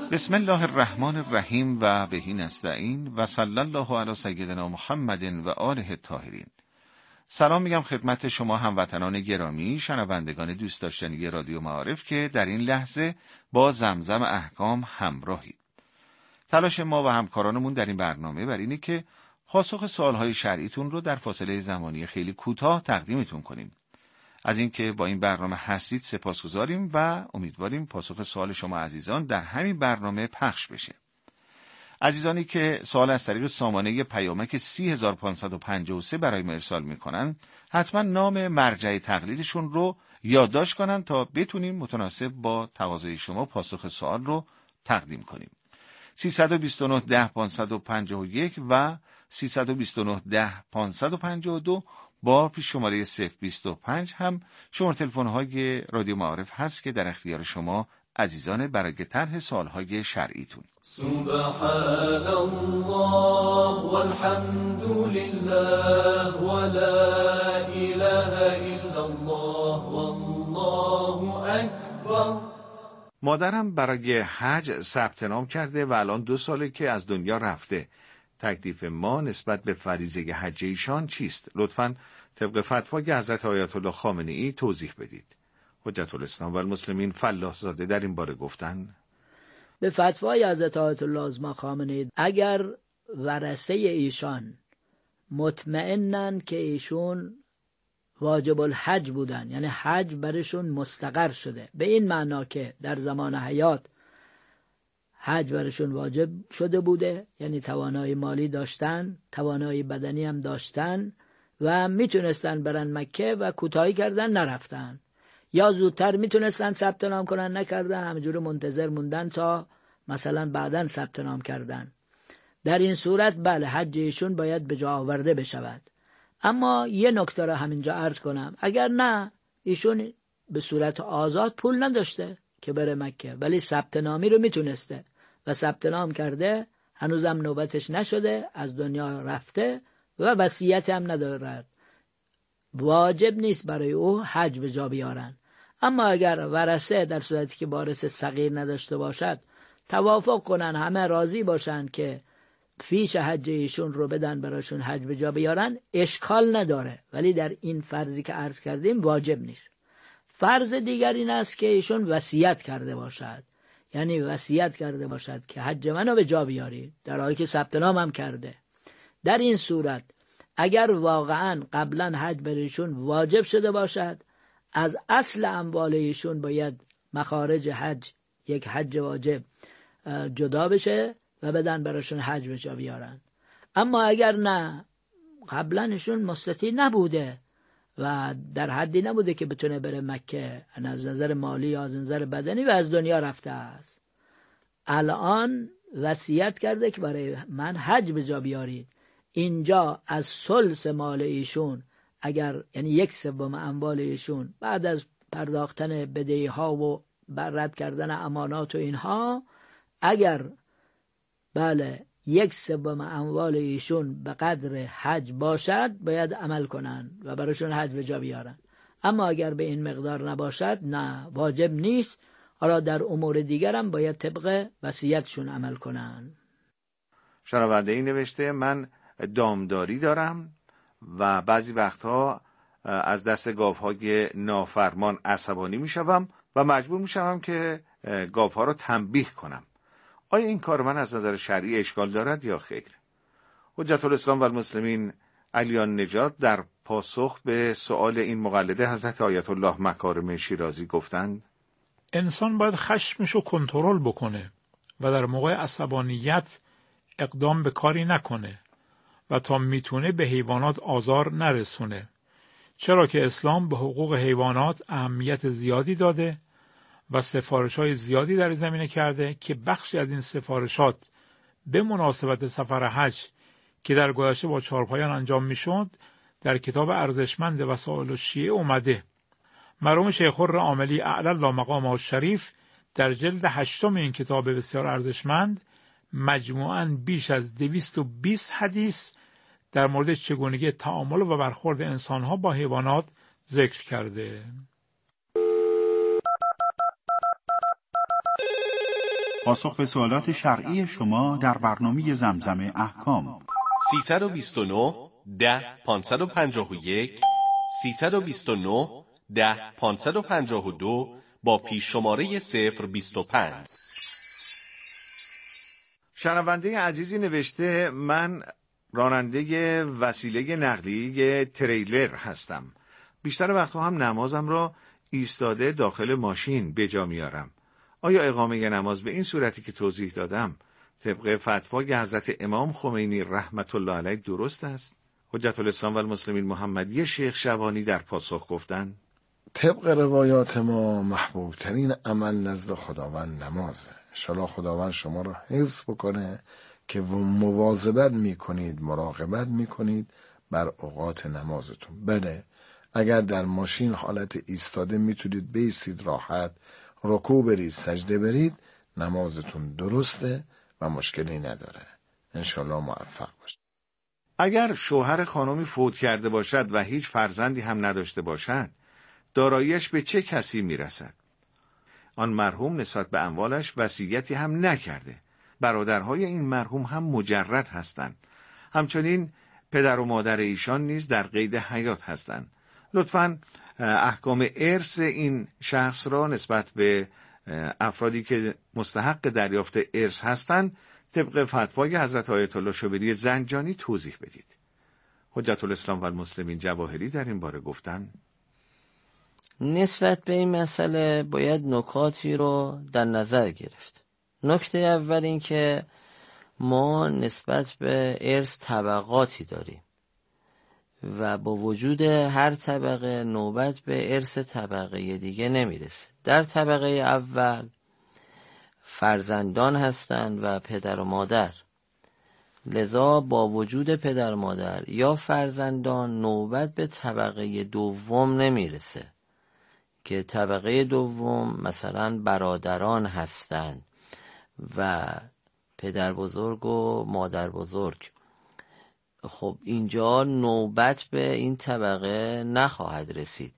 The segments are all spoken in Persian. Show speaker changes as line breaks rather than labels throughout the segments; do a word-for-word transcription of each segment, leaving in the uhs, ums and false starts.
بسم الله الرحمن الرحیم و بهی نستعین و صلی الله علی سیدنا محمد و آله الطاهرین. سلام میگم خدمت شما هموطنان گرامی، شنوندگان دوست داشتنی رادیو معارف که در این لحظه با زمزم احکام همراهید. تلاش ما و همکارانمون در این برنامه بر اینه که پاسخ سوالهای شرعیتون رو در فاصله زمانی خیلی کوتاه تقدیمتون کنیم. از اینکه با این برنامه هستید سپاسگزاریم و امیدواریم پاسخ سوال شما عزیزان در همین برنامه پخش بشه. عزیزانی که سوال از طریق سامانه پیامک سی هزار و پانصد و پنجاه و سه برای ما ارسال میکنن، حتما نام مرجع تقلیدشون رو یادداشت کنن تا بتونیم متناسب با تقاضای شما پاسخ سوال رو تقدیم کنیم. سیصد و بیست و نه ده پانصد و پنجاه و یک و سیصد و بیست و نه ده پانصد و پنجاه و دو با پیش شماره صفر بیست و پنج هم شماره تلفن‌های رادیو معارف هست که در اختیار شما عزیزان برای طرح سوال‌های شرعیتون.
سبحان الله والحمد لله ولا اله الا الله والله اکبر.
مادرم برای حج ثبت نام کرده و الان دو ساله که از دنیا رفته. تکلیف ما نسبت به فریضه حج ایشان چیست؟ لطفاً طبق فتوای حضرت آیت الله خامنه‌ای توضیح بدید. حجت الاسلام و المسلمین فلاح زاده در این باره گفتن
به فتوای حضرت آیت الله خامنه‌ای اگر ورثه ایشان مطمئنن که ایشون واجب الحج بودن، یعنی حج برشون مستقر شده، به این معنا که در زمان حیات حج برشون واجب شده بوده، یعنی توانایی مالی داشتن، توانایی بدنی هم داشتن و میتونستن برن مکه و کوتاهی کردن نرفتن، یا زودتر میتونستن ثبت نام کنن نکردن، همینجوری منتظر موندن تا مثلا بعداً ثبت نام کردن. در این صورت بله حج ایشون باید به جا آورده بشود. اما یه نکته را همینجا عرض کنم، اگر نه ایشون به صورت آزاد پول نداشته که بره مکه، ولی ثبت نامی رو میتونسته و ثبت نام کرده، هنوزم نوبتش نشده، از دنیا رفته و وصیت هم ندارد، واجب نیست برای او حج به جا بیارن. اما اگر ورثه در صورتی که وارث صغیر نداشته باشد توافق کنن، همه راضی باشن که فیش حج ایشون رو بدن براشون حج به جا بیارن، اشکال نداره، ولی در این فرضی که عرض کردیم واجب نیست. فرض دیگر این است که ایشون وصیت کرده باشد، یعنی وصیت کرده باشد که حج منو به جا بیارید، در حالی که ثبت نام هم کرده. در این صورت اگر واقعا قبلا حج برایشون واجب شده باشد، از اصل اموال ایشون باید مخارج حج، یک حج واجب جدا بشه و بدن براشون حج به جا بیارن. اما اگر نه، قبلا ایشون مستطیع نبوده و در حدی نبوده که بتونه بره مکه، از نظر مالی یا از نظر بدنی، و از دنیا رفته است، الان وصیت کرده که برای من حج به جا بیارید. اینجا از ثلث مال ایشون، اگر یعنی یک سوم اموال ایشون بعد از پرداختن بدهی ها و رد کردن امانات و اینها، اگر بله یک سوم اموال ایشون به قدر حج باشد باید عمل کنن و براشون حج به جا بیارن. اما اگر به این مقدار نباشد نه، واجب نیست. حالا در امور دیگر هم باید طبق وصیتشون عمل کنن.
شنونده این نوشته من دامداری دارم و بعضی وقتها از دست گاوهای نافرمان عصبانی میشوم و مجبور میشوم که گاوها رو تنبیه کنم. آیا این کار من از نظر شرعی اشکال دارد یا خیر؟ حجت الاسلام و المسلمین علیان نجات در پاسخ به سؤال این مقلده حضرت آیت الله مکارم شیرازی گفتند
انسان باید خشمش رو کنترل بکنه و در موقع عصبانیت اقدام به کاری نکنه و تا میتونه به حیوانات آزار نرسونه، چرا که اسلام به حقوق حیوانات اهمیت زیادی داده و سفارش‌های زیادی در زمینه کرده که بخشی از این سفارشات به مناسبت سفر حج که در گذشته با چهارپایان انجام میشد در کتاب ارزشمند وسائل الشیعه اومده. مرحوم شیخ خر عاملی اعلی الله مقامه الشریف در جلد هشتم این کتاب بسیار ارزشمند مجموعاً بیش از دویست و بیست حدیث در مورد چگونگی تعامل و برخورد انسانها با حیوانات ذکر کرده.
پاسخ به سوالات شرعی شما در برنامه زمزم احکام.
سیصد و بیست و نه ده پانصد و پنجاه و یک سیصد و بیست و نه ده پانصد و پنجاه و دو با پیش شماره صفر بیست و پنج.
شنونده عزیزی نوشته من راننده وسیله نقلیه تریلر هستم. بیشتر وقتها هم نمازم را ایستاده داخل ماشین به جا میارم. آیا اقامه نماز به این صورتی که توضیح دادم طبق فتوای حضرت امام خمینی رحمت الله علیه درست است؟ حجت الاسلام و المسلمین محمدی شیخ شبانی در پاسخ گفتند
طبق روایات ما محبوب ترین عمل نزد خداوند نمازه. انشالله خداوند شما را حفظ بکنه که مواظبت میکنید، مراقبت میکنید بر اوقات نمازتون. بله، اگر در ماشین حالت ایستاده میتونید بیستید، راحت رکوع برید، سجده برید، نمازتون درسته و مشکلی نداره. انشالله موفق باشید.
اگر شوهر خانمی فوت کرده باشد و هیچ فرزندی هم نداشته باشد، داراییش به چه کسی میرسد؟ آن مرحوم نسبت به اموالش وصیتی هم نکرده. برادرهای این مرحوم هم مجرد هستند. همچنین پدر و مادر ایشان نیز در قید حیات هستند. لطفاً احکام ارث این شخص را نسبت به افرادی که مستحق دریافت ارث هستند طبق فتوای حضرت آیت الله شبیری زنجانی توضیح بدید. حجت الاسلام و المسلمین جواهری در این باره گفتند
نسبت به این مسئله باید نکاتی رو در نظر گرفت. نکته اول این که ما نسبت به ارث طبقاتی داریم و با وجود هر طبقه نوبت به ارث طبقه دیگه نمیرسه. در طبقه اول فرزندان هستند و پدر و مادر، لذا با وجود پدر و مادر یا فرزندان نوبت به طبقه دوم نمیرسه که طبقه دوم مثلا برادران هستند و پدر بزرگ و مادر بزرگ. خب اینجا نوبت به این طبقه نخواهد رسید.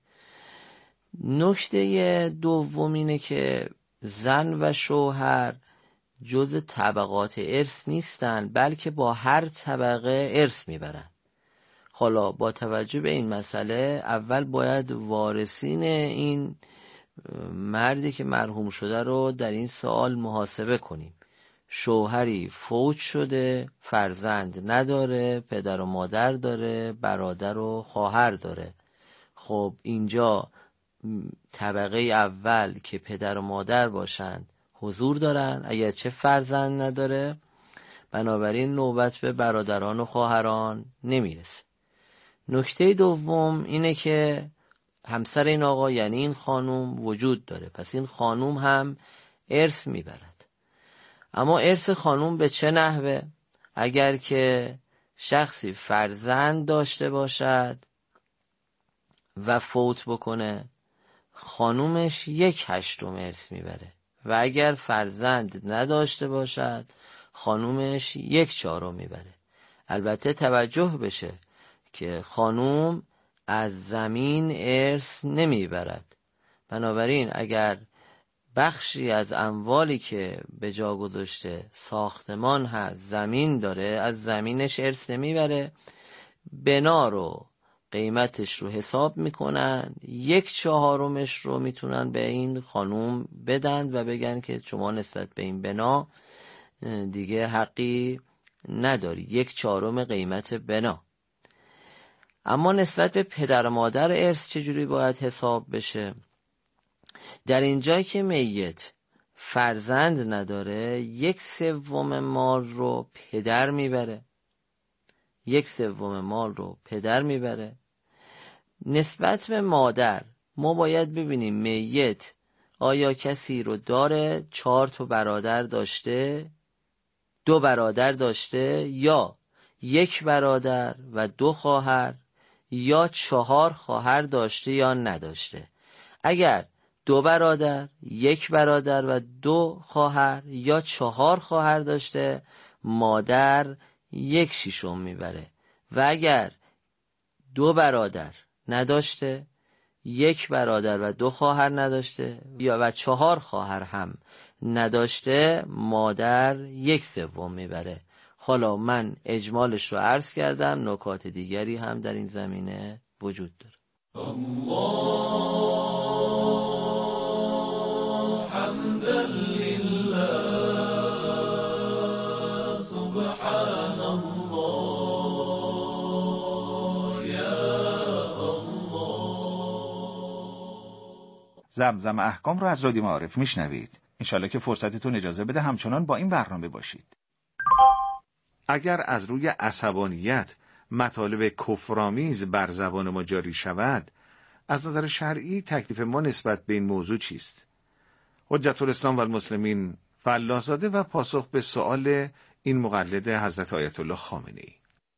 نکته دوم اینه که زن و شوهر جز طبقات ارث نیستن، بلکه با هر طبقه ارث میبرن. حالا با توجه به این مسئله اول باید وارثین این مردی که مرحوم شده رو در این سوال محاسبه کنیم. شوهری فوت شده، فرزند نداره، پدر و مادر داره، برادر و خواهر داره. خب اینجا طبقه اول که پدر و مادر باشند حضور دارن، اگر چه فرزند نداره، بنابراین نوبت به برادران و خواهران نمیرسه. نکته دوم اینه که همسر این آقا یعنی این خانوم وجود داره، پس این خانوم هم ارث میبرد. اما ارث خانوم به چه نحوه؟ اگر که شخصی فرزند داشته باشد و فوت بکنه، خانومش یک هشتم ارث میبره و اگر فرزند نداشته باشد خانومش یک چهارم میبره. البته توجه بشه که خانوم از زمین ارث نمیبرد. بنابراین اگر بخشی از اموالی که به جا گذاشته ساختمان هست، زمین داره، از زمینش ارث نمیبره، بنا رو قیمتش رو حساب میکنن، یک چهارمش رو میتونن به این خانوم بدن و بگن که شما نسبت به این بنا دیگه حقی نداری، یک چهارم قیمت بنا. اما نسبت به پدر و مادر ارث چجوری باید حساب بشه؟ در اینجا که میت فرزند نداره، یک سوم مال رو پدر میبره، یک سوم مال رو پدر میبره. نسبت به مادر ما باید ببینیم میت آیا کسی رو داره، چهار تا برادر داشته، دو برادر داشته، یا یک برادر و دو خواهر، یا چهار خواهر داشته یا نداشته. اگر دو برادر، یک برادر و دو خواهر یا چهار خواهر داشته، مادر یک شیشم میبره و اگر دو برادر نداشته، یک برادر و دو خواهر نداشته یا و چهار خواهر هم نداشته، مادر یک سوم میبره. حالا من اجمالش رو عرض کردم، نکات دیگری هم در این زمینه وجود داره.
الله حمدا لله سبحان الله یا
زمزم احکام رو از رادیو معارف میشنوید. انشالله که فرصتتون اجازه بده همچنان با این برنامه باشید. اگر از روی عصبانیت مطالب کفرآمیز بر زبان ما جاری شود، از نظر شرعی تکلیف ما نسبت به این موضوع چیست؟ حجت الاسلام و المسلمین فلاح‌زاده و پاسخ به سؤال این مقلد حضرت آیت الله خامنه‌ای.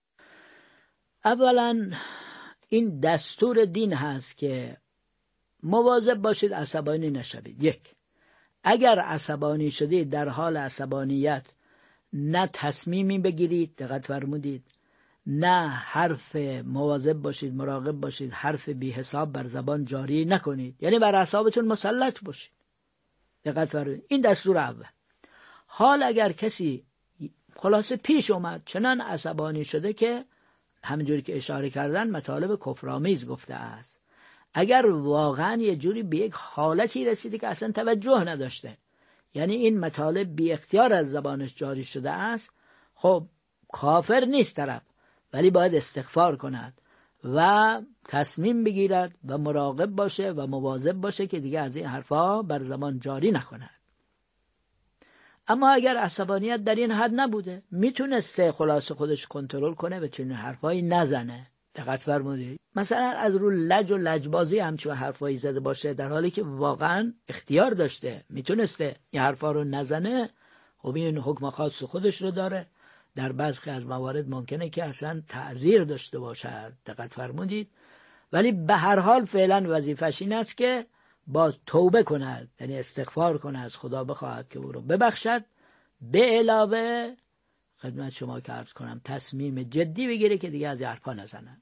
اولا این دستور دین هست که مواظب باشید عصبانی نشوید. یک، اگر عصبانی شدید در حال عصبانیت نه تصمیمی بگیرید، دقت فرمودید، نه حرف، مواظب باشید، مراقب باشید حرف بی حساب بر زبان جاری نکنید، یعنی بر اعصابتون مسلط باشید. دقت فرمودید، این دستور اول. حال اگر کسی خلاصه پیش اومد چنان عصبانی شده که همینجوری که اشاره کردن مطالب کفرآمیز گفته است، اگر واقعا یه جوری به یک حالتی رسیده که اصلا توجه نداشته، یعنی این مطالب بی اختیار از زبانش جاری شده است، خب کافر نیست طرف، ولی باید استغفار کند و تصمیم بگیرد و مراقب باشه و مواظب باشه که دیگه از این حرفا بر زبان جاری نکند. اما اگر عصبانیت در این حد نبوده، میتونسته خلاص خودش کنترل کنه و چنین حرفایی نزنه. دقت فرمودید، مثلا از رو لج و لجبازی همچون حرفایی زده باشه در حالی که واقعا اختیار داشته، میتونسته این حرفا رو نزنه، خب این حکم خاص خودش رو داره. در بعضی از موارد ممکنه که اصلا تعزیر داشته باشد. دقت فرمودید، ولی به هر حال فعلا وظیفش این است که باز توبه کند، یعنی استغفار کند، از خدا بخواهد که او رو ببخشد، به علاوه خدمت شما که عرض کنم تصمیم جدی بگیره که دیگه از این حرفا نزنن.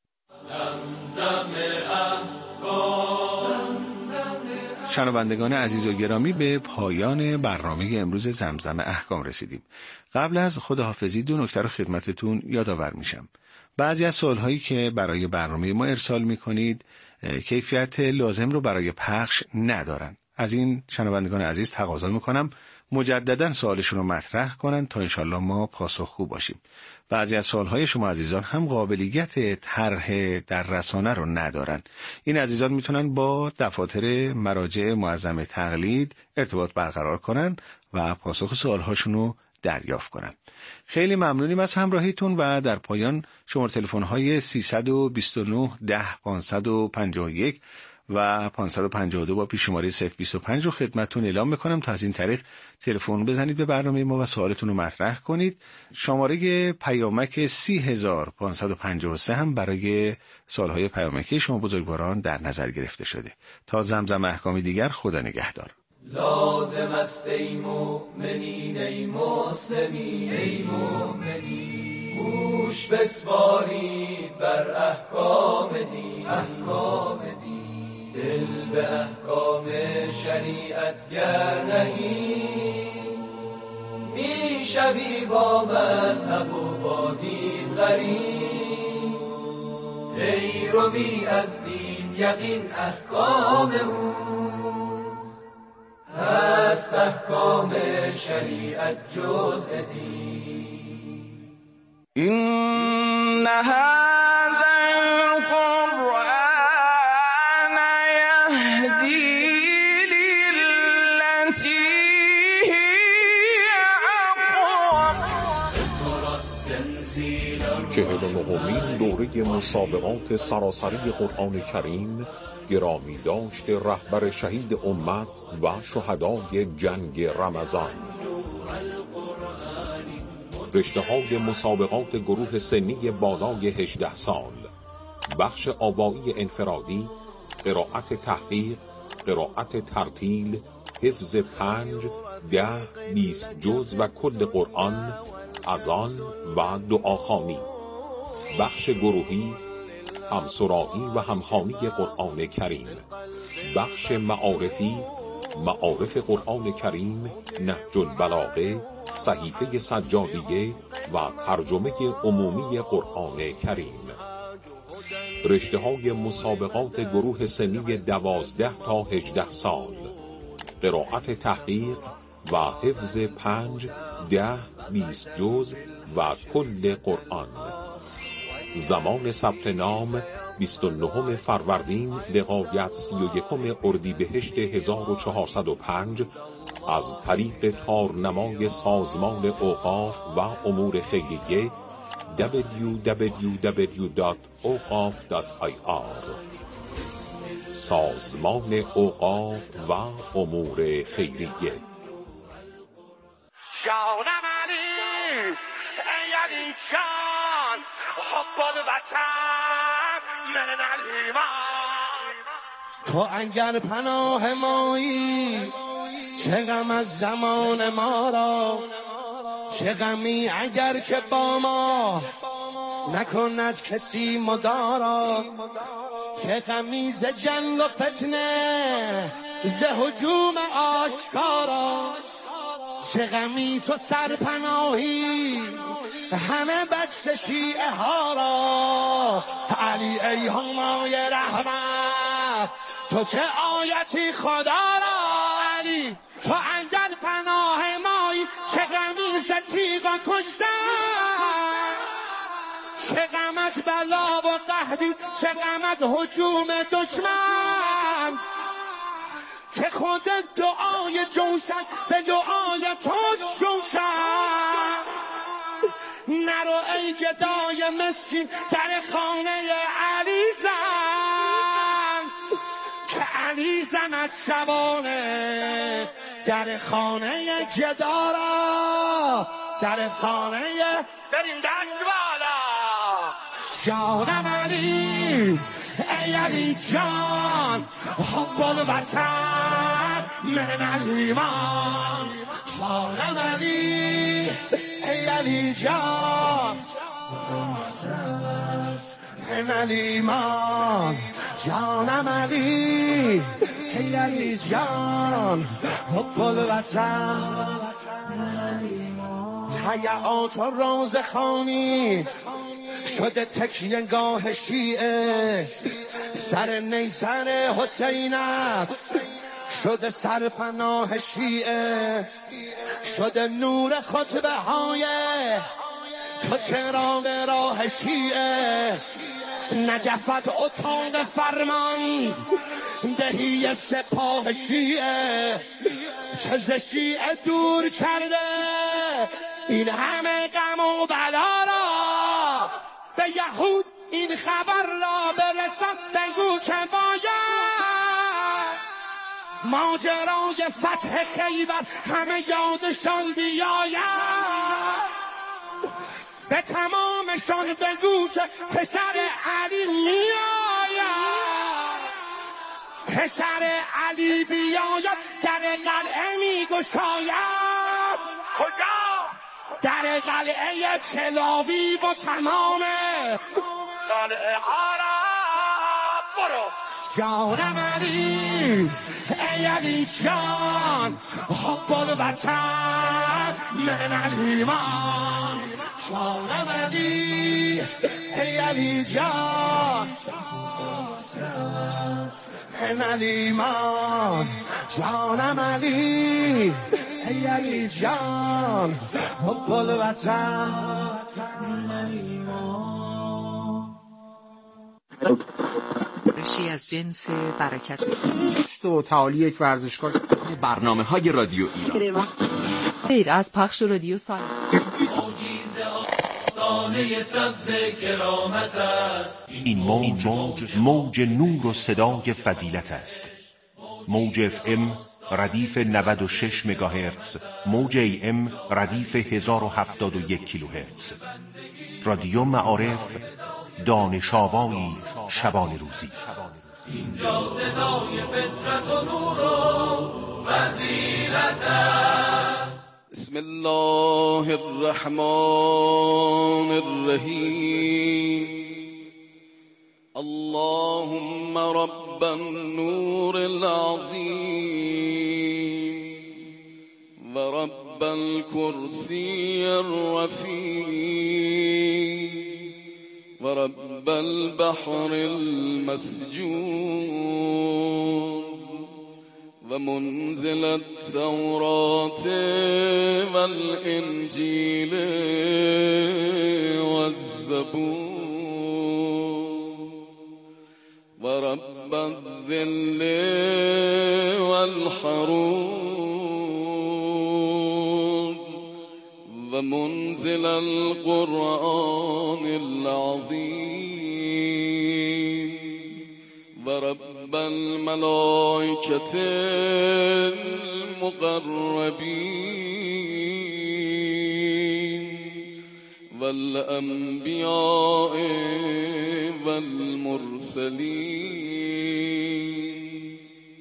شنوندگان عزیز و گرامی، به پایان برنامه امروز زمزم احکام رسیدیم. قبل از خداحافظی دو نکته رو خدمتتون یادآور میشم. بعضی از سوالهایی که برای برنامه ما ارسال میکنید کیفیت لازم رو برای پخش ندارن. از این شنوندگان عزیز تقاضا میکنم مجددا سوالشون رو مطرح کنن تا انشالله ما پاسخگو باشیم. بعضی از سوالهای شما عزیزان هم قابلیت طرح در رسانه رو ندارن. این عزیزان میتونن با دفاتر مراجع معظم تقلید ارتباط برقرار کنن و پاسخ سوالهاشون رو دریافت کنن. خیلی ممنونیم از همراهیتون و در پایان شماره تلفن‌های سیصد و بیست و نه ده پانصد و پنجاه و یک و پانصد و پنجاه و دو با پیش شماره صفر بیست و پنج رو خدمتتون اعلام میکنم تا از این طریق تلفن بزنید به برنامه ما و سوالتون رو مطرح کنید. شماره پیامک سی هزار پانصد و پنجاه و سه هم برای سوالهای پیامکی شما بزرگواران در نظر گرفته شده. تا زمزم احکامی دیگر، خدا نگهدار.
لازم است ای مؤمنین ای مسلمین ای مؤمنین، گوش بسپارید بر احکام دین، احکام دین، دل به احکام شریعت گر نهی، می شوی با مذهب و با دین غریب، پیروی از دین یقین احکام او هست، احکام شریعت جزء دین. این هذا القرآن یهدی للتی هی اقوم.
چهل و نهمین دوره مسابقات سراسری قرآن کریم گرامی داشت رهبر شهید امت و شهدای جنگ رمضان. رشته‌های مسابقات گروه سنی بالای هجده سال، بخش آوایی انفرادی، قرائت تحقیق، قرائت ترتیل، حفظ پنج، ده، بیست جز و کل قرآن، اذان و دعاخوانی. بخش گروهی، همسرایی و همخوانی قرآن کریم. بخش معارفی، معارف قرآن کریم، نهج البلاغه، صحیفه سجادیه و ترجمه عمومی قرآن کریم. رشته های مسابقات گروه سنی دوازده تا هجده سال، قرائت تحقیق و حفظ پنج، ده، بیست جز و کل قرآن. زمان ثبت نام بیست و نهم فروردین لغایت سی و یکم اردیبهشت هزار و چهارصد و پنج از طریق تارنمای سازمان اوقاف و امور خیریه دبلیو دبلیو دبلیو دات اوقاف دات آی آر. سازمان اوقاف و امور خیریه.
جانم علی ای علی جان حب الوطن من الایمان. تو اگر پناه مایی چه غم از زمان ما را، چه غمی اگر که با ما نکند کسی مدارا، چه غمی ز جنگ و فتنه ز هجوم آشکارا، چه غمی تو سرپناهی همه بچه شیعه ها را. علی ای همای رحمت تو چه آیتی خدا را. علی تو اگر پناه مایی چه غمی ز تیغا کشتن، چه غمت بلا و قحطی، چه غمت هجوم دشمن، که خود دعای جوشن به دعای تو جوشن. نرو ای گدای مسکین در خانه علی زن، که علی زند شبانه در خانه گدارا، در خانه بریم دست بالا. جانم علی ای علی جان حب الوطن من الایمان. جانم علی ای علی جان من الایمان. جانم علی ای علی جان حب الوطن. حیات و روز خانی شده تکیه گاه شیعه، سر نیزن حسینت شده سرپناه شیعه، شده نور خطبه های تو چراغ راه شیعه. نجفت اتاق فرمان دهی سپاه شیعه، چه ز شیعه دور کرده این همه غم و بلا را. به یهود این خبر را برسان بگو که باید ماجرای فتح خیبر همه یادشان بیاید. به تمامشان بگو که پسر علی میاید، پسر علی بیاید در قلعه میگشاید. کجا؟ در قلعه چلاوی و تمام قلعه ها را برو. جانم علی ای علی جان حب الوطن من الایمان. جانم علی ای علی جان من الایمان. جانم علی ای علی جان حب الوطن من الایمان.
رشی از جنس برکت
و تعالی یک ورزشکار.
برنامه های رادیو ایران
خیر از پخش رادیو سال
این موج موج نور و صدای فضیلت است. موج اف ام ردیف نود و شش مگاهرتز، موج ای ام ردیف هزار و هفتاد و یک کیلوهرتز. رادیو معارف، دانش آوایی شبان روزی.
اینجا صدای فطرت و نور و فضیلت است.
بسم الله الرحمن الرحیم. اللهم رب النور العظيم ورب الكرسي الرفيع ورب البحر المسجور ومنزل التوراة والإنجيل والزبور ورب الذل والحرور ومنزل القرآن العظيم ورب الملائكة المقربين والأنبياء والمرسلين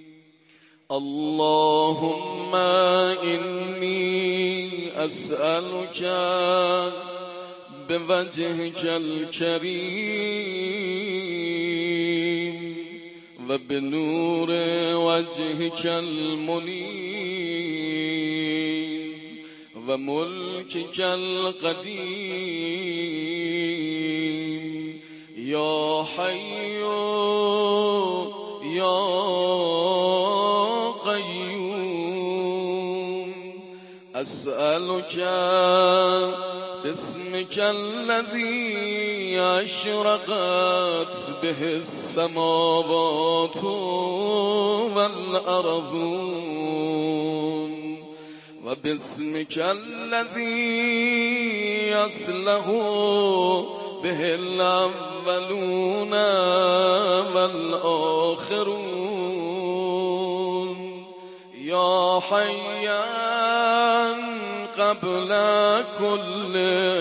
اللهم إني أسألك بوجهك الكريم وبنور وجهك المنير وملكك القديم يا حي يا قيوم أسألك باسمك الذي أشرقت به السماوات والأرضون وباسمك الذي يصلح به الأولون والآخرون يا حيان قبل كل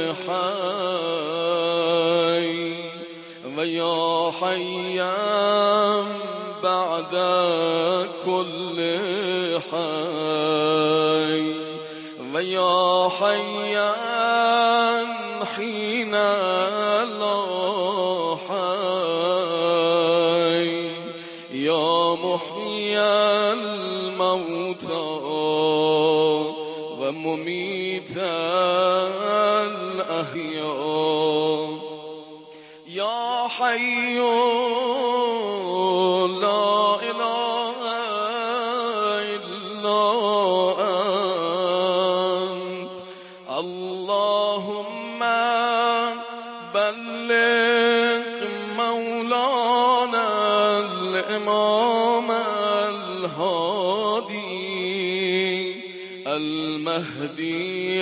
حي ويا حيان بعد كل حي ويا حيان حين لا حي يا محيي الموتى ومميت الأحياء يا حي لا إله إلا أنت اللهم بلغ مولانا الإمام الهادي المهدي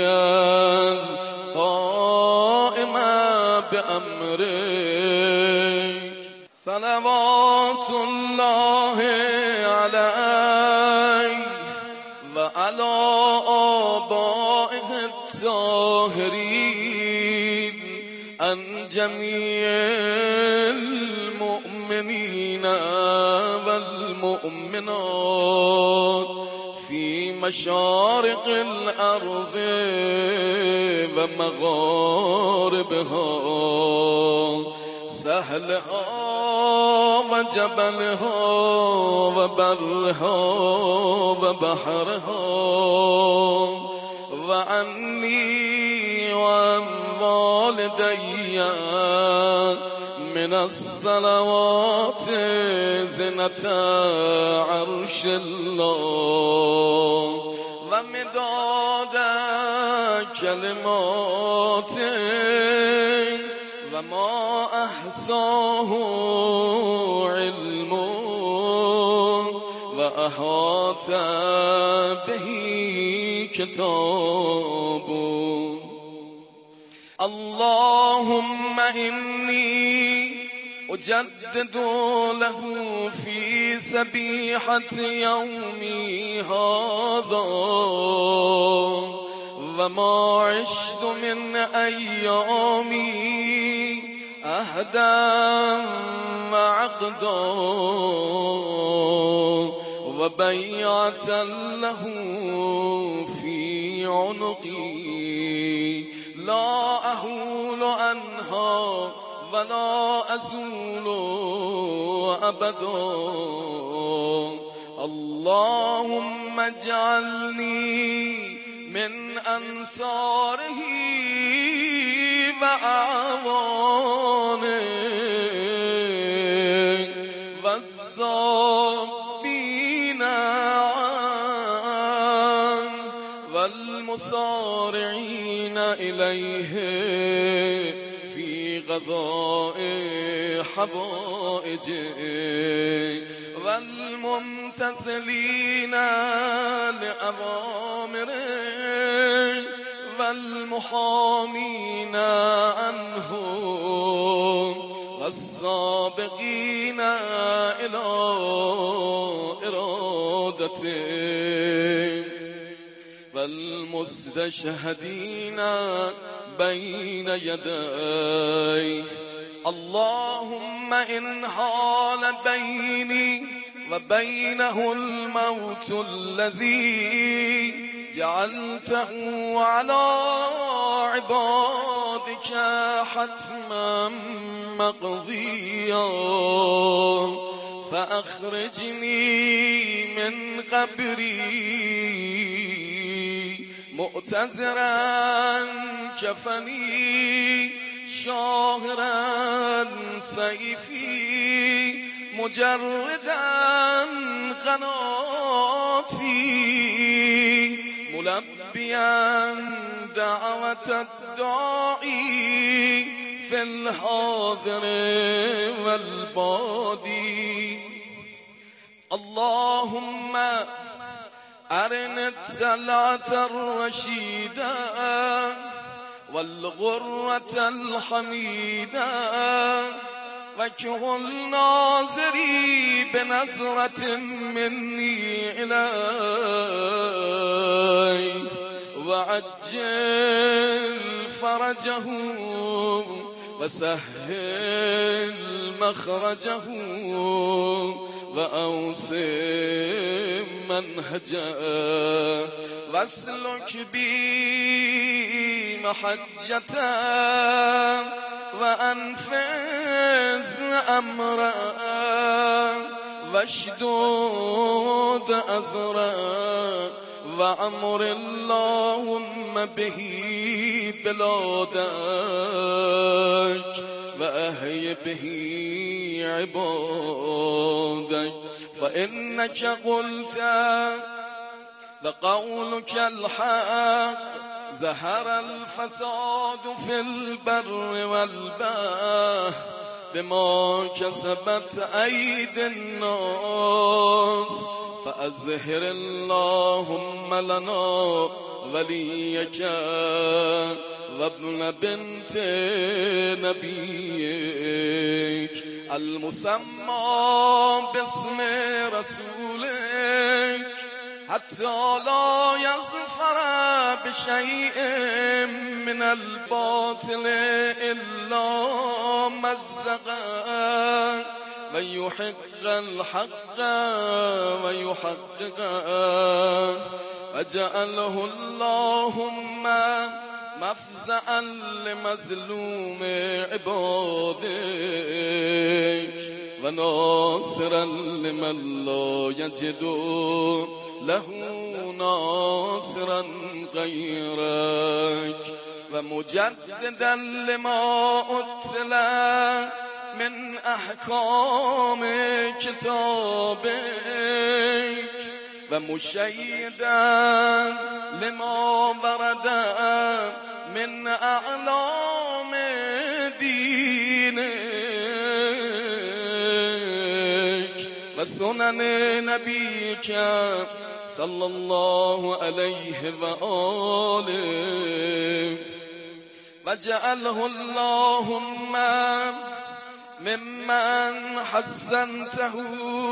القائم بأمرك صلوات الله عليه وعلى آبائه الطاهرين عن جميع المؤمنين والمؤمنات في مشارق الأرض ومغاربها سهلها وجبلها وبرها وبحرها وعني وعن والدي من الصلوات زنة عرش الله ومداد كلماته وما أحصاه علمه وأحاط به كتابه اللهم إني أجدد له في سبيحة يومي هذا وما عشت من أيامي أهدا وعقدا وبيعة له في عنقي لا أهول عنها ولا أزول أبدا اللهم اجعلني من أنصاره وأعوانه والذابين عنه والمسارعين إليه في قضاء حوائجه والممتثلين لأوامره والمحامين عنه والسابقين إلى إرادته والمستشهدين بين يديه اللهم إن حال بيني وبينه الموت الذي جعلته على عبادك حتما مقضيا فأخرجني من قبري مؤتزرا كفني شاهرا سيفي مجردا قناتي ملبيا دعوة الداعي في الحاضر والبادي اللهم أرنا السلعة الرشيدة والغرة الحميدة وجه ناظري بنظرة مني إلي وعجل فرجه وسهل مخرجه وأوسم منهجه واسلك بي محجته وأنفذ أمره واشدود أذره وعمر اللهم به بلادك وأهي به عبادك فإنك قلت وقولك الحق ظهر الفساد في البر والبحر بما كسبت أيدي الناس فأظهر اللهم لنا وليك وابن بنت نبيك المسمى باسم رسولك حتى لا يظفر بشيء من الباطل إلا مزقا ويحق الحق ويحققا وجعله اللهم مفزعا لمظلوم عبادك وناصرا لمن لا يجد له ناصرا غيرك ومجددا لما أتلى من أحكام كتابك ومشيدا لما ورد من أعلام دينك وسنن نبيك صلى الله عليه وآله وجعله اللهم ممن حسنته